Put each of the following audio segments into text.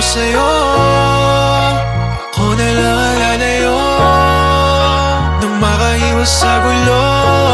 sa'yo. Ako na lang ang lalayo nang makaiwas sa gulo.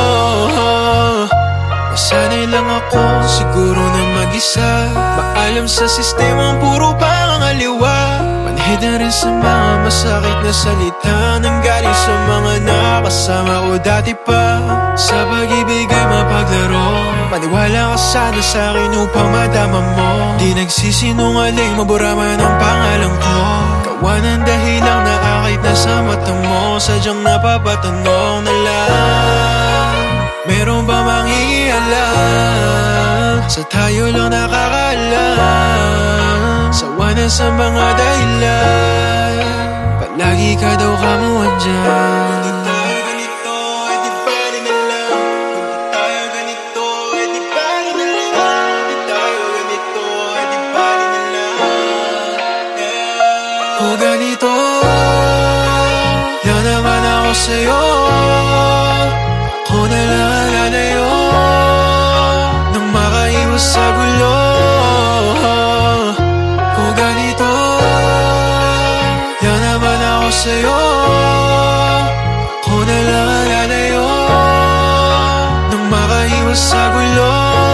Masanay lang ako siguro na mag-isa, maalam sa sistemang puro pangangaliwa. Manhid na rin sa mga masakit na salita nang galing sa mga nakasama ko dati pa. Sa pag-ibig ay mapaglaro, maniwala ka sana sa'kin upang madama mo. Di nagsisinungaling, mabura man ang pangalan ko. Gawa ng dahilang naakit na sa mata mo, sadyang napapatanong na lang, meron ba mangingialam sa tayo lang nakakaalam? Sawa na sa mga dahilan, palagi ka daw kamuhan dyan. Hindi tayo ganito, eh di bali na lang. Hindi tayo ganito, eh di bali na lang. Hindi tayo ganito, eh di bali na lang. Kung ganito, yan naman ako sa'yo. Ako na lang ang lalayo nang makaiwas sa gulo. Kung ganito, yan naman ako sa'yo. Ako na lang ang lalayo nang makaiwas sa gulo.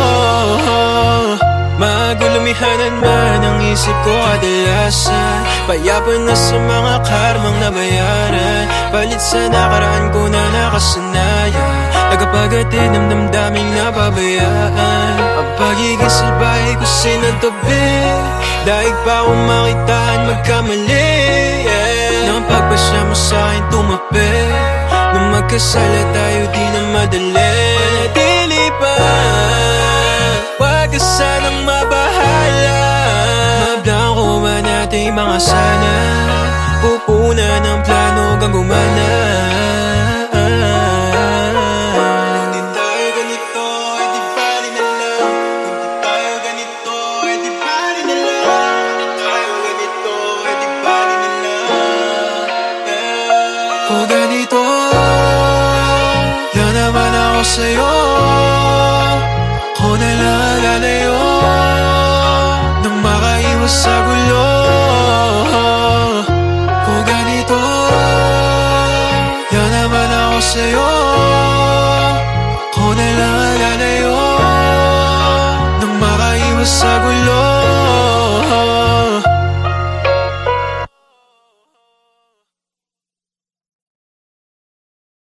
Magulumihanan man ang isip ko kadalasan, payapan na sa mga karmang nabayaran, palit sa nakaraan ko na nakasanayan. Nagapaghatid ng damdaming napabayaan, ang pagiging salbahe ko sinantabi. Daig pa akong makitaan magkamali, nang pagpasya mo sa'kin tumabi. Nung magkasala tayo di na madali, manatili pa, wag ka sanang mabahala. Mablangko man natin mga sana, pupuna ng plano hanggang gumana. Hindi tayo ganito, eh di bali na lang. Hindi tayo ganito, eh di bali na lang. Hindi tayo ganito, eh di bali na lang. Kung ganito, yan naman ako sa'yo.